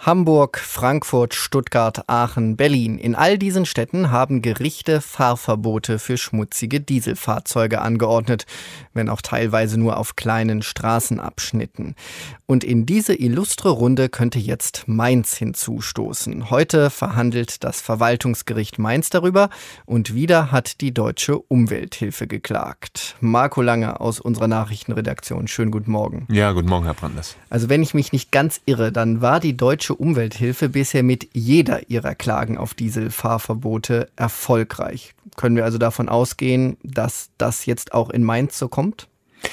Hamburg, Frankfurt, Stuttgart, Aachen, Berlin. In all diesen Städten haben Gerichte Fahrverbote für schmutzige Dieselfahrzeuge angeordnet, wenn auch teilweise nur auf kleinen Straßenabschnitten. Und in diese illustre Runde könnte jetzt Mainz hinzustoßen. Heute verhandelt das Verwaltungsgericht Mainz darüber und wieder hat die Deutsche Umwelthilfe geklagt. Marco Lange aus unserer Nachrichtenredaktion. Schönen guten Morgen. Ja, guten Morgen, Herr Branders. Also wenn ich mich nicht ganz irre, dann war die Deutsche Umwelthilfe bisher mit jeder ihrer Klagen auf Dieselfahrverbote erfolgreich. Können wir also davon ausgehen, dass das jetzt auch in Mainz so kommt?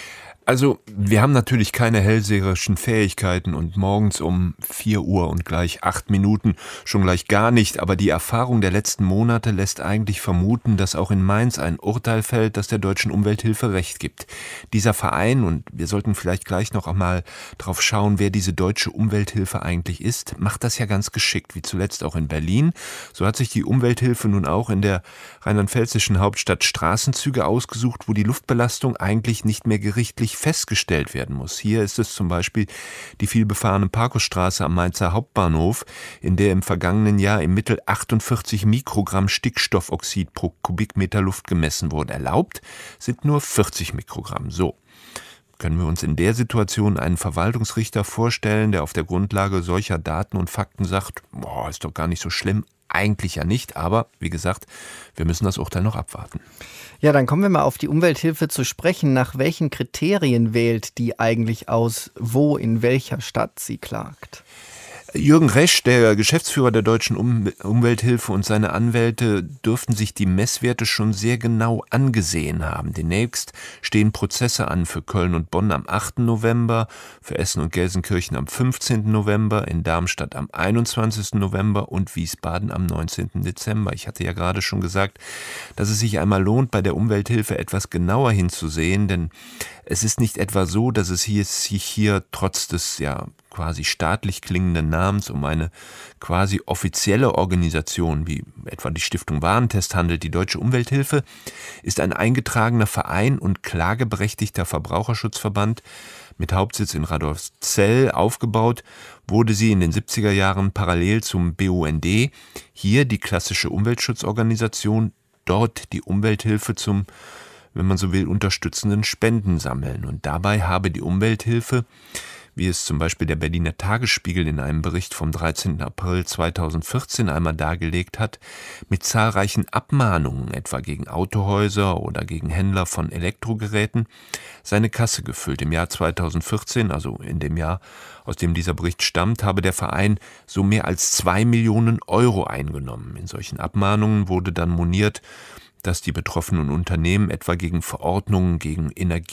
Also, wir haben natürlich keine hellseherischen Fähigkeiten und morgens um 4 Uhr und gleich 8 Minuten schon gleich gar nicht, aber die Erfahrung der letzten Monate lässt eigentlich vermuten, dass auch in Mainz ein Urteil fällt, das der Deutschen Umwelthilfe Recht gibt. Dieser Verein, und wir sollten vielleicht gleich noch einmal drauf schauen, wer diese Deutsche Umwelthilfe eigentlich ist, macht das ja ganz geschickt, wie zuletzt auch in Berlin. So hat sich die Umwelthilfe nun auch in der rheinland-pfälzischen Hauptstadt Straßenzüge ausgesucht, wo die Luftbelastung eigentlich nicht mehr gerichtlich festgestellt werden muss. Hier ist es zum Beispiel die vielbefahrene Parkusstraße am Mainzer Hauptbahnhof, in der im vergangenen Jahr im Mittel 48 Mikrogramm Stickstoffoxid pro Kubikmeter Luft gemessen wurde. Erlaubt sind nur 40 Mikrogramm. So. Können wir uns in der Situation einen Verwaltungsrichter vorstellen, der auf der Grundlage solcher Daten und Fakten sagt, ist doch gar nicht so schlimm? Eigentlich ja nicht, aber wie gesagt, wir müssen das Urteil noch abwarten. Ja, dann kommen wir mal auf die Umwelthilfe zu sprechen. Nach welchen Kriterien wählt die eigentlich aus, wo in welcher Stadt sie klagt? Jürgen Resch, der Geschäftsführer der Deutschen Umwelthilfe, und seine Anwälte dürften sich die Messwerte schon sehr genau angesehen haben. Demnächst stehen Prozesse an für Köln und Bonn am 8. November, für Essen und Gelsenkirchen am 15. November, in Darmstadt am 21. November und Wiesbaden am 19. Dezember. Ich hatte ja gerade schon gesagt, dass es sich einmal lohnt, bei der Umwelthilfe etwas genauer hinzusehen, denn es ist nicht etwa so, dass es sich hier trotz des quasi staatlich klingenden Namens um eine quasi offizielle Organisation wie etwa die Stiftung Warentest handelt. Die Deutsche Umwelthilfe ist ein eingetragener Verein und klageberechtigter Verbraucherschutzverband mit Hauptsitz in Radolfzell. Aufgebaut wurde sie in den 70er Jahren parallel zum BUND. Hier die klassische Umweltschutzorganisation, dort die Umwelthilfe zum, wenn man so will, unterstützenden Spenden sammeln. Und dabei habe die Umwelthilfe, wie es zum Beispiel der Berliner Tagesspiegel in einem Bericht vom 13. April 2014 einmal dargelegt hat, mit zahlreichen Abmahnungen, etwa gegen Autohäuser oder gegen Händler von Elektrogeräten, seine Kasse gefüllt. Im Jahr 2014, also in dem Jahr, aus dem dieser Bericht stammt, habe der Verein so mehr als 2 Millionen Euro eingenommen. In solchen Abmahnungen wurde dann moniert, dass die betroffenen Unternehmen etwa gegen Verordnungen, gegen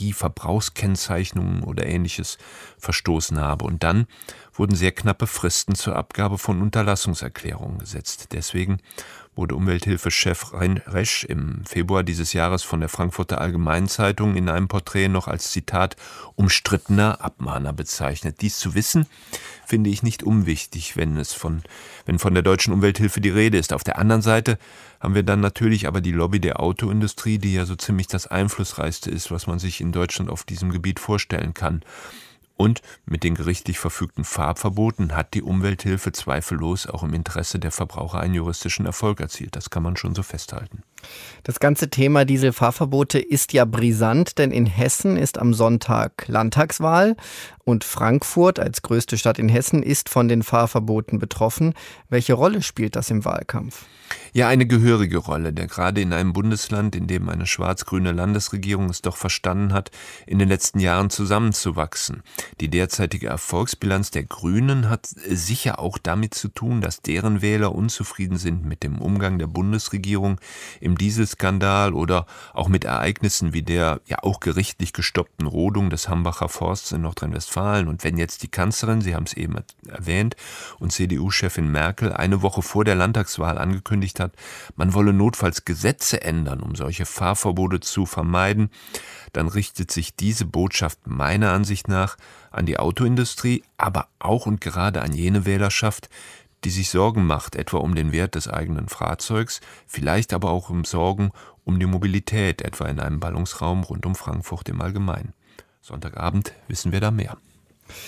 Energieverbrauchskennzeichnungen oder Ähnliches verstoßen habe. Und dann wurden sehr knappe Fristen zur Abgabe von Unterlassungserklärungen gesetzt. Deswegen wurde Umwelthilfechef Resch im Februar dieses Jahres von der Frankfurter Allgemeinen Zeitung in einem Porträt noch als, Zitat, umstrittener Abmahner bezeichnet. Dies zu wissen, finde ich nicht unwichtig, wenn von der Deutschen Umwelthilfe die Rede ist. Auf der anderen Seite haben wir dann natürlich aber die Lobby der Autoindustrie, die ja so ziemlich das einflussreichste ist, was man sich in Deutschland auf diesem Gebiet vorstellen kann. Und mit den gerichtlich verfügten Fahrverboten hat die Umwelthilfe zweifellos auch im Interesse der Verbraucher einen juristischen Erfolg erzielt. Das kann man schon so festhalten. Das ganze Thema Dieselfahrverbote ist ja brisant, denn in Hessen ist am Sonntag Landtagswahl und Frankfurt als größte Stadt in Hessen ist von den Fahrverboten betroffen. Welche Rolle spielt das im Wahlkampf? Ja, eine gehörige Rolle, der gerade in einem Bundesland, in dem eine schwarz-grüne Landesregierung es doch verstanden hat, in den letzten Jahren zusammenzuwachsen. Die derzeitige Erfolgsbilanz der Grünen hat sicher auch damit zu tun, dass deren Wähler unzufrieden sind mit dem Umgang der Bundesregierung im Dieselskandal oder auch mit Ereignissen wie der ja auch gerichtlich gestoppten Rodung des Hambacher Forsts in Nordrhein-Westfalen. Und wenn jetzt die Kanzlerin, Sie haben es eben erwähnt, und CDU-Chefin Merkel eine Woche vor der Landtagswahl angekündigt hat, man wolle notfalls Gesetze ändern, um solche Fahrverbote zu vermeiden, dann richtet sich diese Botschaft meiner Ansicht nach an die Autoindustrie, aber auch und gerade an jene Wählerschaft, die sich Sorgen macht, etwa um den Wert des eigenen Fahrzeugs, vielleicht aber auch um Sorgen um die Mobilität, etwa in einem Ballungsraum rund um Frankfurt im Allgemeinen. Sonntagabend wissen wir da mehr.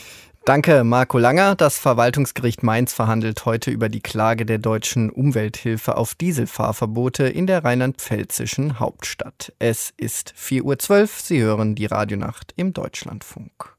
Danke, Marco Langer. Das Verwaltungsgericht Mainz verhandelt heute über die Klage der Deutschen Umwelthilfe auf Dieselfahrverbote in der rheinland-pfälzischen Hauptstadt. Es ist 4:12 Uhr. Sie hören die Radionacht im Deutschlandfunk.